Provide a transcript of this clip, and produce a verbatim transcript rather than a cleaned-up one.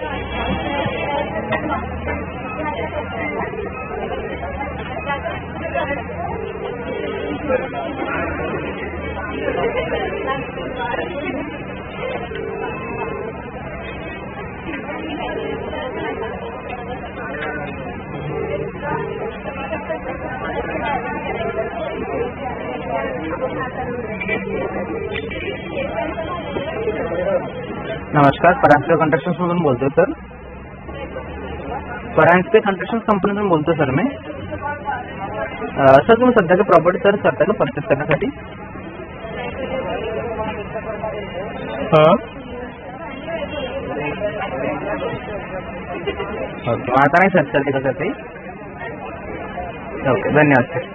नमस्कार, परांजपे कंस्ट्रक्शन्स मधून बोलतोय सर. परांजपे कंस्ट्रक्शन कंपनीतून बोलतोय सर मी. सर तुम्ही सध्या प्रॉपर्टी सर्च करताय का परचेस करण्यासाठी? हां ओके, आता नाही सर्च करते का सर ते? ओके, धन्यवाद सर.